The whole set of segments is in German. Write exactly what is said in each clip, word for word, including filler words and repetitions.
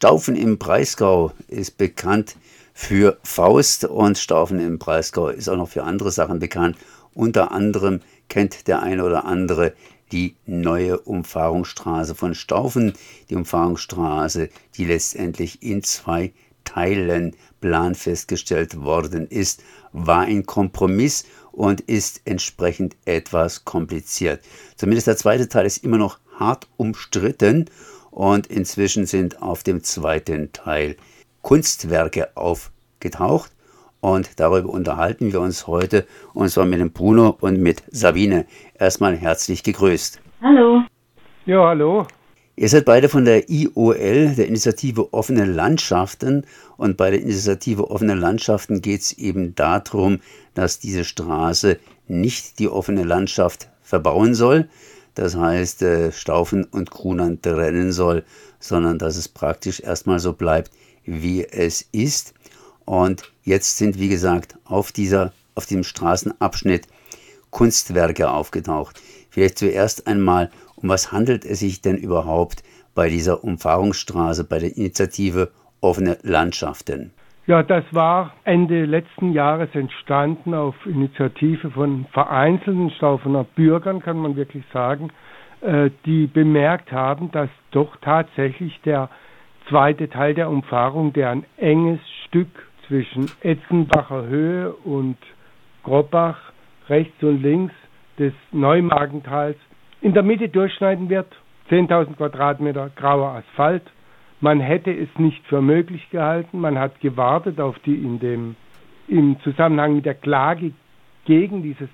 Staufen im Breisgau ist bekannt für Faust und Staufen im Breisgau ist auch noch für andere Sachen bekannt. Unter anderem kennt der eine oder andere die neue Umfahrungsstraße von Staufen. Die Umfahrungsstraße, die letztendlich in zwei Teilen planfest gestellt worden ist, war ein Kompromiss und ist entsprechend etwas kompliziert. Zumindest der zweite Teil ist immer noch hart umstritten und inzwischen sind auf dem zweiten Teil Kunstwerke aufgetaucht. Und darüber unterhalten wir uns heute, und zwar mit dem Bruno und mit Sabine. Erstmal herzlich gegrüßt. Hallo. Ja, hallo. Ihr seid beide von der I O L, der Initiative Offene Landschaften. Und bei der Initiative Offene Landschaften geht es eben darum, dass diese Straße nicht die offene Landschaft verbauen soll. Das heißt, Staufen und Grunern trennen soll, sondern dass es praktisch erstmal so bleibt, wie es ist. Und jetzt sind, wie gesagt, auf, dieser, auf diesem Straßenabschnitt Kunstwerke aufgetaucht. Vielleicht zuerst einmal, um was handelt es sich denn überhaupt bei dieser Umfahrungsstraße, bei der Initiative Offene Landschaften? Ja, das war Ende letzten Jahres entstanden auf Initiative von vereinzelten Staufener Bürgern, kann man wirklich sagen, die bemerkt haben, dass doch tatsächlich der zweite Teil der Umfahrung, der ein enges Stück zwischen Etzenbacher Höhe und Grobbach rechts und links des Neumarktentals in der Mitte durchschneiden wird. zehntausend Quadratmeter grauer Asphalt. Man hätte es nicht für möglich gehalten. Man hat gewartet auf die in dem, im Zusammenhang mit der Klage gegen dieses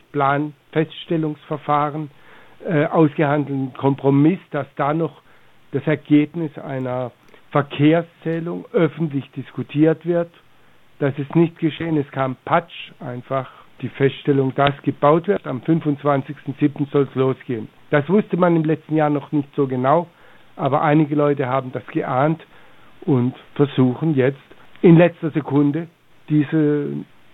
Planfeststellungsverfahren äh, ausgehandelten Kompromiss, dass da noch das Ergebnis einer Verkehrszählung öffentlich diskutiert wird. Das ist nicht geschehen. Es kam Patsch, einfach die Feststellung, dass gebaut wird. Am fünfundzwanzigsten siebten soll es losgehen. Das wusste man im letzten Jahr noch nicht so genau, aber einige Leute haben das geahnt und versuchen jetzt in letzter Sekunde diese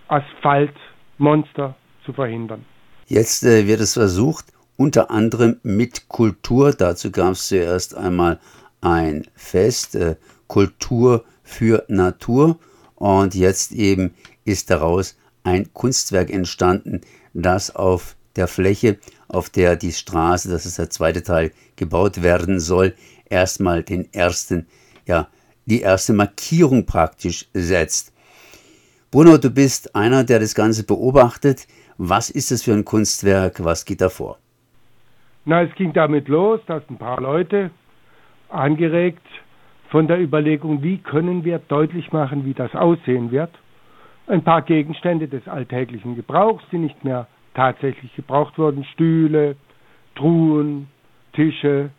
Asphaltmonster zu verhindern. Jetzt äh, wird es versucht, unter anderem mit Kultur. Dazu gab es zuerst einmal ein Fest, äh, Kultur für Natur. Und jetzt eben ist daraus ein Kunstwerk entstanden, das auf der Fläche, auf der die Straße, das ist der zweite Teil, gebaut werden soll, erstmal den ersten, ja, die erste Markierung praktisch setzt. Bruno, du bist einer, der das Ganze beobachtet. Was ist das für ein Kunstwerk? Was geht da vor? Na, es ging damit los, dass ein paar Leute angeregt von der Überlegung, wie können wir deutlich machen, wie das aussehen wird. Ein paar Gegenstände des alltäglichen Gebrauchs, die nicht mehr tatsächlich gebraucht wurden, Stühle, Truhen, Tische,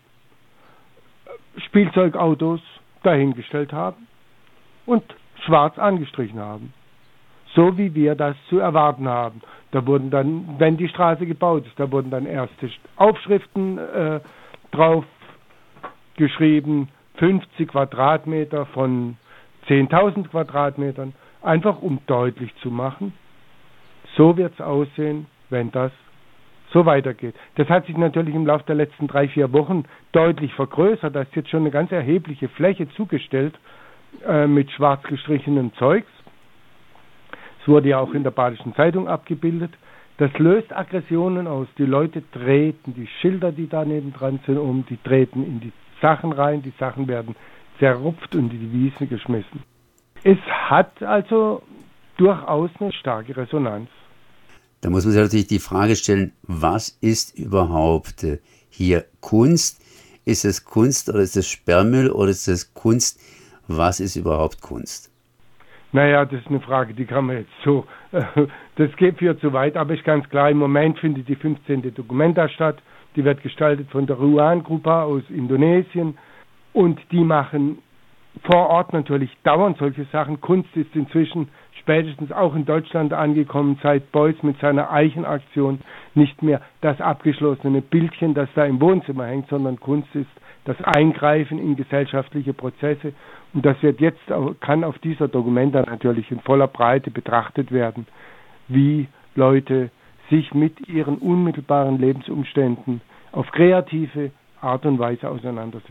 Spielzeugautos dahingestellt haben und schwarz angestrichen haben. So wie wir das zu erwarten haben. Da wurden dann, wenn die Straße gebaut ist, da wurden dann erste Aufschriften äh, drauf geschrieben, fünfzig Quadratmeter von zehntausend Quadratmetern, einfach um deutlich zu machen, so wird es aussehen, wenn das so weitergeht. Das hat sich natürlich im Laufe der letzten drei, vier Wochen deutlich vergrößert. Da ist jetzt schon eine ganz erhebliche Fläche zugestellt äh, mit schwarz gestrichenem Zeugs. Es wurde ja auch in der Badischen Zeitung abgebildet. Das löst Aggressionen aus. Die Leute treten die Schilder, die da nebendran sind, um, die treten in die Sachen rein, die Sachen werden zerrupft und in die Wiesen geschmissen. Es hat also durchaus eine starke Resonanz. Da muss man sich natürlich die Frage stellen, was ist überhaupt hier Kunst? Ist es Kunst oder ist es Sperrmüll oder ist es Kunst? Was ist überhaupt Kunst? Naja, das ist eine Frage, die kann man jetzt so, das geht für zu weit, aber ist ganz klar, im Moment findet die fünfzehnte Documenta statt. Die wird gestaltet von der Ruan-Gruppe aus Indonesien und die machen vor Ort natürlich dauernd solche Sachen. Kunst ist inzwischen spätestens auch in Deutschland angekommen, seit Beuys mit seiner Eichenaktion nicht mehr das abgeschlossene Bildchen, das da im Wohnzimmer hängt, sondern Kunst ist das Eingreifen in gesellschaftliche Prozesse und das wird jetzt, kann auf dieser Documenta natürlich in voller Breite betrachtet werden, wie Leute sich mit ihren unmittelbaren Lebensumständen auf kreative Art und Weise auseinandersetzen.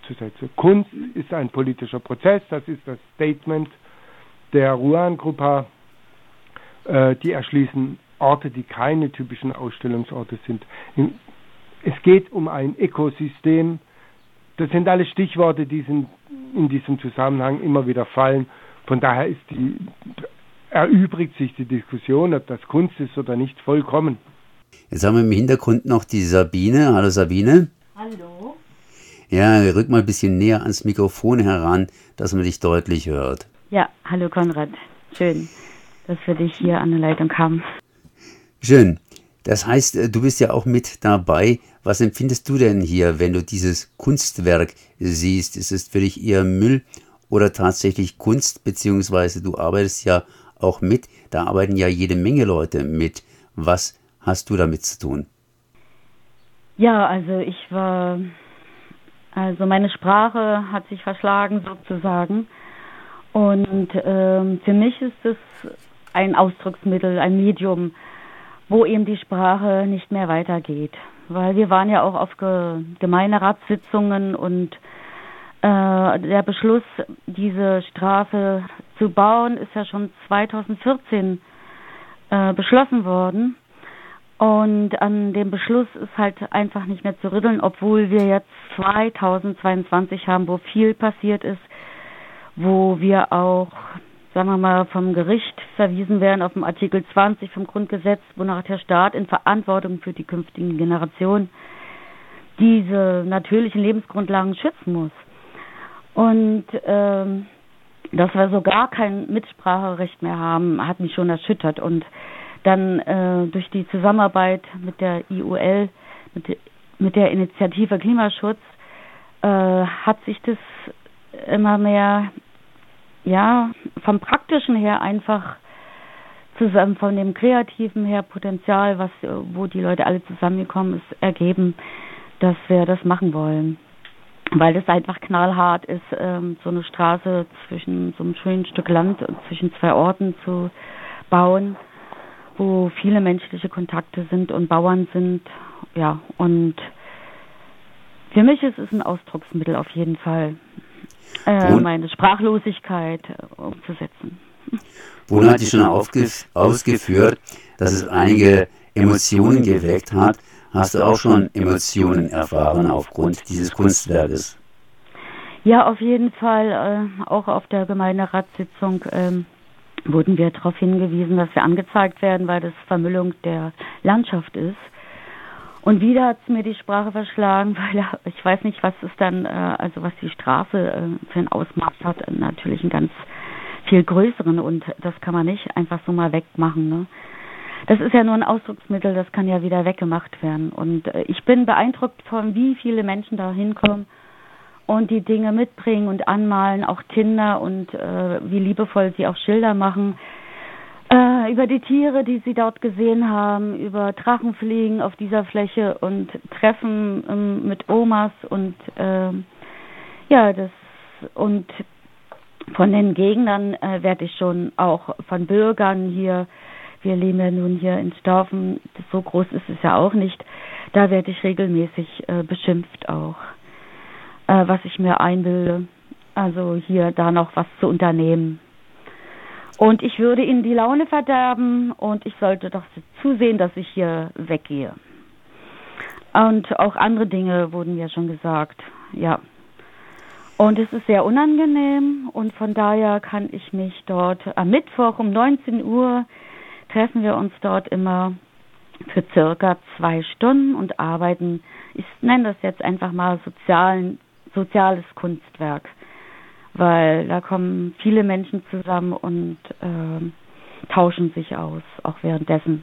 fortzusetzen. Kunst ist ein politischer Prozess, das ist das Statement der Ruan-Gruppe. Äh, die erschließen Orte, die keine typischen Ausstellungsorte sind. Es geht um ein Ökosystem. Das sind alle Stichworte, die sind in diesem Zusammenhang immer wieder fallen. Von daher ist die, erübrigt sich die Diskussion, ob das Kunst ist oder nicht, vollkommen. Jetzt haben wir im Hintergrund noch die Sabine. Hallo Sabine. Hallo. Ja, rück mal ein bisschen näher ans Mikrofon heran, dass man dich deutlich hört. Ja, hallo Konrad. Schön, dass wir dich hier an der Leitung haben. Schön. Das heißt, du bist ja auch mit dabei. Was empfindest du denn hier, wenn du dieses Kunstwerk siehst? Ist es für dich eher Müll oder tatsächlich Kunst? Beziehungsweise du arbeitest ja auch mit. Da arbeiten ja jede Menge Leute mit. Was hast du damit zu tun? Ja, also ich war, also meine Sprache hat sich verschlagen sozusagen. Und ähm, für mich ist es ein Ausdrucksmittel, ein Medium, wo eben die Sprache nicht mehr weitergeht. Weil wir waren ja auch auf Ge- Gemeinderatssitzungen und äh, der Beschluss, diese Straße zu bauen, ist ja schon zweitausendvierzehn äh, beschlossen worden. Und an dem Beschluss ist halt einfach nicht mehr zu rütteln, obwohl wir jetzt zweitausendzweiundzwanzig haben, wo viel passiert ist, wo wir auch, sagen wir mal, vom Gericht verwiesen werden auf den Artikel zwanzig vom Grundgesetz, wonach der Staat in Verantwortung für die künftigen Generationen diese natürlichen Lebensgrundlagen schützen muss. Und ähm, dass wir so gar kein Mitspracherecht mehr haben, hat mich schon erschüttert. Und dann äh, durch die Zusammenarbeit mit der I U L, mit, de, mit der Initiative Klimaschutz, äh, hat sich das immer mehr, ja, vom Praktischen her einfach zusammen, von dem Kreativen her Potenzial, was, wo die Leute alle zusammengekommen ist, ergeben, dass wir das machen wollen. Weil das einfach knallhart ist, ähm, so eine Straße zwischen so einem schönen Stück Land und zwischen zwei Orten zu bauen, wo viele menschliche Kontakte sind und Bauern sind, ja, und für mich ist es ein Ausdrucksmittel auf jeden Fall, äh, meine Sprachlosigkeit äh, umzusetzen. Bruno hat dich schon aufge- ausgeführt, dass es einige Emotionen geweckt hat. Hast du auch schon Emotionen erfahren aufgrund dieses Kunstwerkes? Ja, auf jeden Fall. Äh, auch auf der Gemeinderatssitzung ähm, wurden wir darauf hingewiesen, dass wir angezeigt werden, weil das Vermüllung der Landschaft ist. Und wieder hat es mir die Sprache verschlagen, weil ich weiß nicht, was es dann, äh, also was die Straße äh, für ein Ausmaß hat, natürlich einen ganz viel größeren, und das kann man nicht einfach so mal wegmachen, ne? Das ist ja nur ein Ausdrucksmittel, das kann ja wieder weggemacht werden. Und äh, ich bin beeindruckt von, wie viele Menschen da hinkommen und die Dinge mitbringen und anmalen, auch Kinder, und äh, wie liebevoll sie auch Schilder machen. Äh, über die Tiere, die sie dort gesehen haben, über Drachenfliegen auf dieser Fläche und Treffen ähm, mit Omas und äh, ja, das, und von den Gegnern äh, werde ich schon auch von Bürgern hier, wir leben ja nun hier in Staufen, so groß ist es ja auch nicht, da werde ich regelmäßig äh, beschimpft auch, äh, was ich mir einbilde, also hier da noch was zu unternehmen. Und ich würde ihnen die Laune verderben und ich sollte doch zusehen, dass ich hier weggehe. Und auch andere Dinge wurden mir schon gesagt, ja. Und es ist sehr unangenehm und von daher kann ich mich dort am Mittwoch um neunzehn Uhr treffen wir uns dort immer für circa zwei Stunden und arbeiten, ich nenne das jetzt einfach mal sozialen, soziales Kunstwerk. Weil da kommen viele Menschen zusammen und äh, tauschen sich aus, auch währenddessen.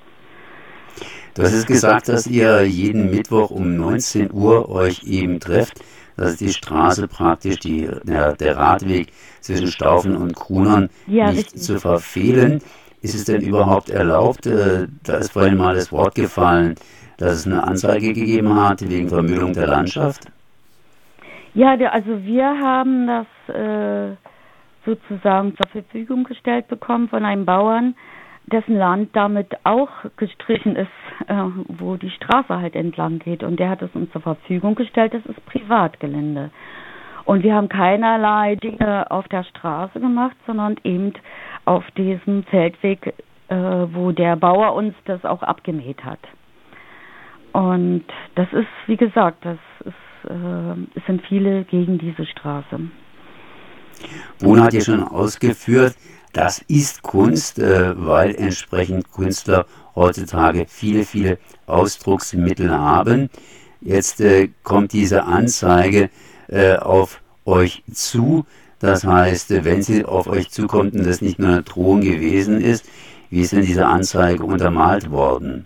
Du hast gesagt, dass ihr jeden Mittwoch um neunzehn Uhr euch eben trefft. Das ist die Straße praktisch, die, der, der Radweg zwischen Staufen und Krunern, ja, nicht richtig. zu verfehlen. Ist es denn überhaupt erlaubt, äh, da ist vorhin mal das Wort gefallen, dass es eine Anzeige gegeben hat wegen Vermüllung der Landschaft? Ja, der, also wir haben das äh, sozusagen zur Verfügung gestellt bekommen von einem Bauern, dessen Land damit auch gestrichen ist, äh, wo die Straße halt entlang geht. Und der hat es uns zur Verfügung gestellt, das ist Privatgelände. Und wir haben keinerlei Dinge auf der Straße gemacht, sondern eben auf diesem Feldweg, äh, wo der Bauer uns das auch abgemäht hat. Und das ist, wie gesagt, das ist, äh, es sind viele gegen diese Straße. Bruno hat ja schon ausgeführt, das ist Kunst, äh, weil entsprechend Künstler heutzutage viele, viele Ausdrucksmittel haben. Jetzt äh, kommt diese Anzeige äh, auf euch zu. Das heißt, äh, wenn sie auf euch zukommt und das nicht nur eine Drohung gewesen ist, wie ist denn diese Anzeige untermalt worden?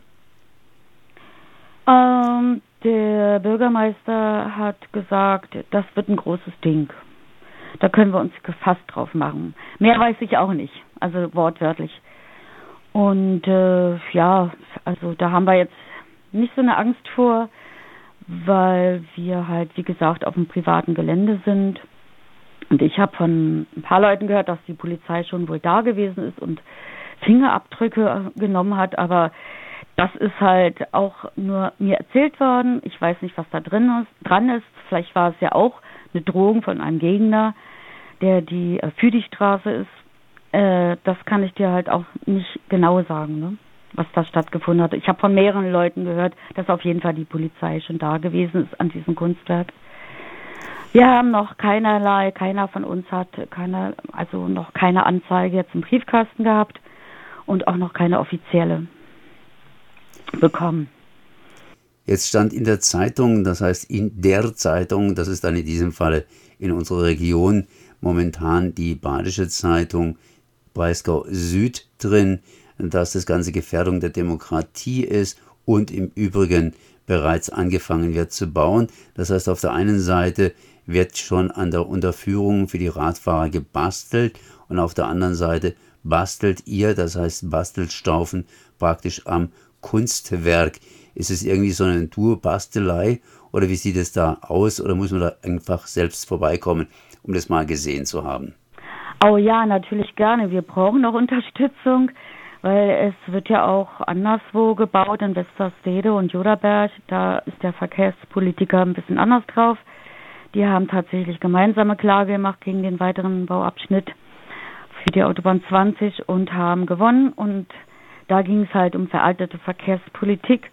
Ähm, der Bürgermeister hat gesagt, das wird ein großes Ding. Da können wir uns gefasst drauf machen. Mehr weiß ich auch nicht, also wortwörtlich. Und äh, ja, also da haben wir jetzt nicht so eine Angst vor, weil wir halt, wie gesagt, auf dem privaten Gelände sind. Und ich habe von ein paar Leuten gehört, dass die Polizei schon wohl da gewesen ist und Fingerabdrücke genommen hat, aber das ist halt auch nur mir erzählt worden. Ich weiß nicht, was da drin ist, dran ist. Vielleicht war es ja auch eine Drohung von einem Gegner, der die äh, für die Straße ist. Äh, das kann ich dir halt auch nicht genau sagen, ne? Was da stattgefunden hat. Ich habe von mehreren Leuten gehört, dass auf jeden Fall die Polizei schon da gewesen ist an diesem Kunstwerk. Wir haben noch keinerlei, keiner von uns hat keine, also noch keine Anzeige jetzt im Briefkasten gehabt und auch noch keine offizielle bekommen. Jetzt stand in der Zeitung, das heißt in der Zeitung, das ist dann in diesem Falle in unserer Region momentan die Badische Zeitung Breisgau Süd drin, dass das Ganze Gefährdung der Demokratie ist und im Übrigen bereits angefangen wird zu bauen. Das heißt, auf der einen Seite wird schon an der Unterführung für die Radfahrer gebastelt und auf der anderen Seite bastelt ihr, das heißt bastelt Staufen praktisch am Kunstwerk. Ist es irgendwie so eine Tour-Bastelei oder wie sieht es da aus oder muss man da einfach selbst vorbeikommen, um das mal gesehen zu haben? Oh ja, natürlich gerne. Wir brauchen auch Unterstützung, weil es wird ja auch anderswo gebaut, in Westerstede und Joderberg. Da ist der Verkehrspolitiker ein bisschen anders drauf. Die haben tatsächlich gemeinsame Klage gemacht gegen den weiteren Bauabschnitt für die Autobahn zwanzig und haben gewonnen. Und da ging es halt um veraltete Verkehrspolitik.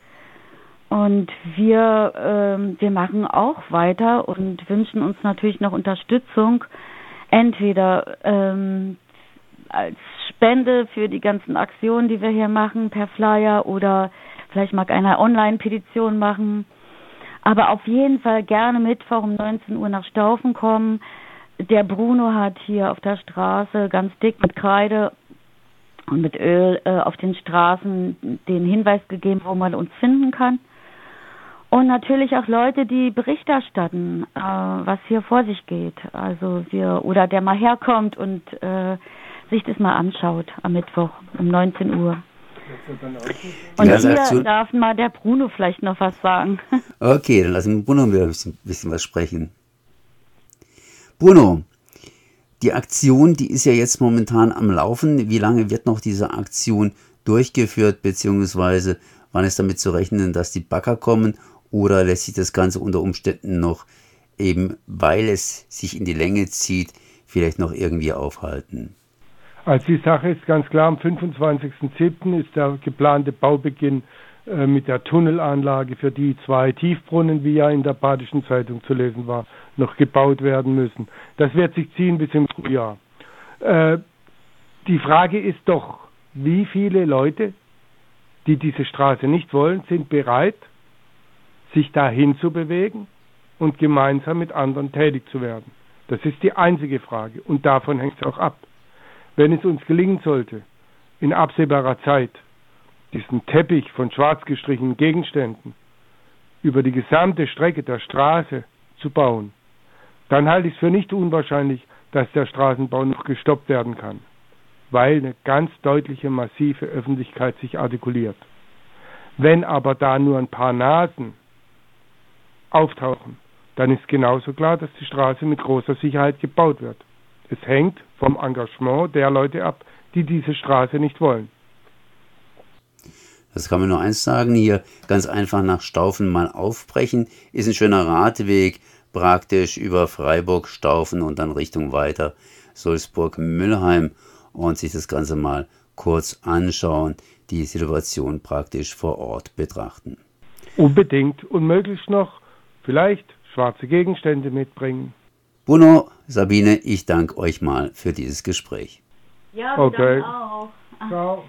Und wir, ähm, wir machen auch weiter und wünschen uns natürlich noch Unterstützung, entweder ähm, als Spende für die ganzen Aktionen, die wir hier machen, per Flyer, oder vielleicht mag einer Online-Petition machen. Aber auf jeden Fall gerne Mittwoch um neunzehn Uhr nach Staufen kommen. Der Bruno hat hier auf der Straße ganz dick mit Kreide und mit Öl äh, auf den Straßen den Hinweis gegeben, wo man uns finden kann. Und natürlich auch Leute, die Bericht erstatten, äh, was hier vor sich geht. Also wir, oder der mal herkommt und äh, sich das mal anschaut am Mittwoch um neunzehn Uhr. Und ja, hier darf mal der Bruno vielleicht noch was sagen. Okay, dann lassen wir Bruno wieder ein bisschen, bisschen was sprechen. Bruno, die Aktion, die ist ja jetzt momentan am Laufen. Wie lange wird noch diese Aktion durchgeführt, beziehungsweise wann ist damit zu rechnen, dass die Bagger kommen? Oder lässt sich das Ganze unter Umständen noch eben, weil es sich in die Länge zieht, vielleicht noch irgendwie aufhalten? Also die Sache ist ganz klar, am fünfundzwanzigsten siebten ist der geplante Baubeginn äh, mit der Tunnelanlage für die zwei Tiefbrunnen, wie ja in der Badischen Zeitung zu lesen war, noch gebaut werden müssen. Das wird sich ziehen bis im Frühjahr. Äh, die Frage ist doch, wie viele Leute, die diese Straße nicht wollen, sind bereit, sich dahin zu bewegen und gemeinsam mit anderen tätig zu werden. Das ist die einzige Frage und davon hängt es auch ab. Wenn es uns gelingen sollte, in absehbarer Zeit diesen Teppich von schwarz gestrichenen Gegenständen über die gesamte Strecke der Straße zu bauen, dann halte ich es für nicht unwahrscheinlich, dass der Straßenbau noch gestoppt werden kann, weil eine ganz deutliche, massive Öffentlichkeit sich artikuliert. Wenn aber da nur ein paar Nasen auftauchen, dann ist genauso klar, dass die Straße mit großer Sicherheit gebaut wird. Es hängt vom Engagement der Leute ab, die diese Straße nicht wollen. Das kann man nur eins sagen, hier ganz einfach nach Staufen mal aufbrechen, ist ein schöner Radweg, praktisch über Freiburg, Staufen und dann Richtung weiter Sulzburg-Müllheim und sich das Ganze mal kurz anschauen, die Situation praktisch vor Ort betrachten. Unbedingt und möglichst noch vielleicht schwarze Gegenstände mitbringen. Bruno, Sabine, ich danke euch mal für dieses Gespräch. Ja, wir Okay. danken auch. Ciao.